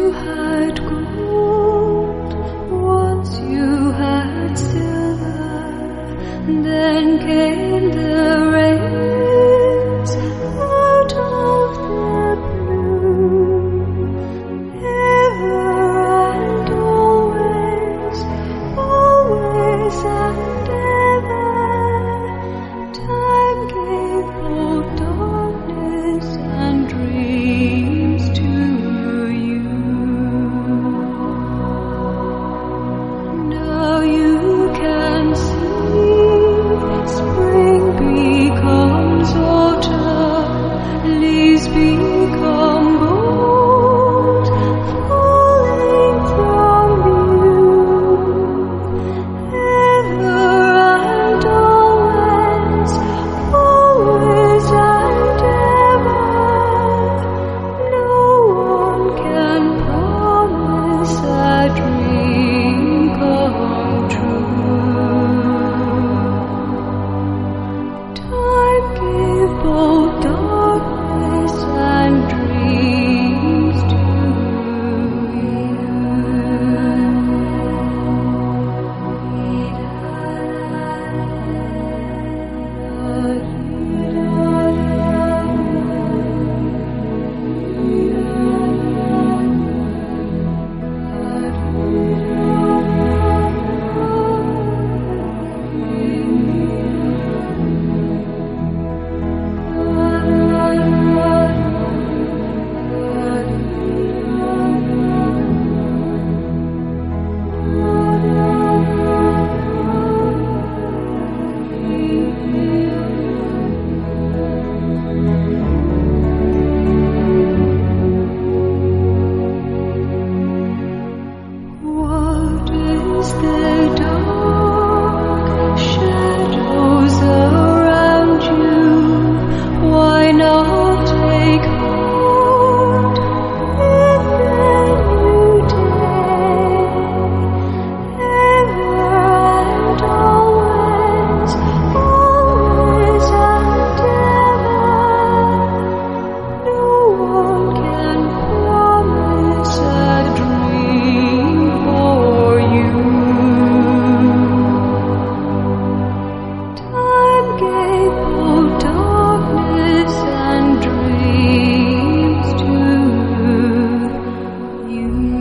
had gold, once you had silver, then came the rains out of the blue. Ever and always, always and ever, time gave both darkness and dreams to you. Now you can see spring becomes autumn, leaves become gold, falling from you. Ever and always, always and ever, no one can promise a dream come true. Time gave both darkness and dreams to What is the dark shadows around you? Why not take heart in the new day? Ever and always, always and ever, no one can promise a dream for you. Time gave both darkness and dreams to you.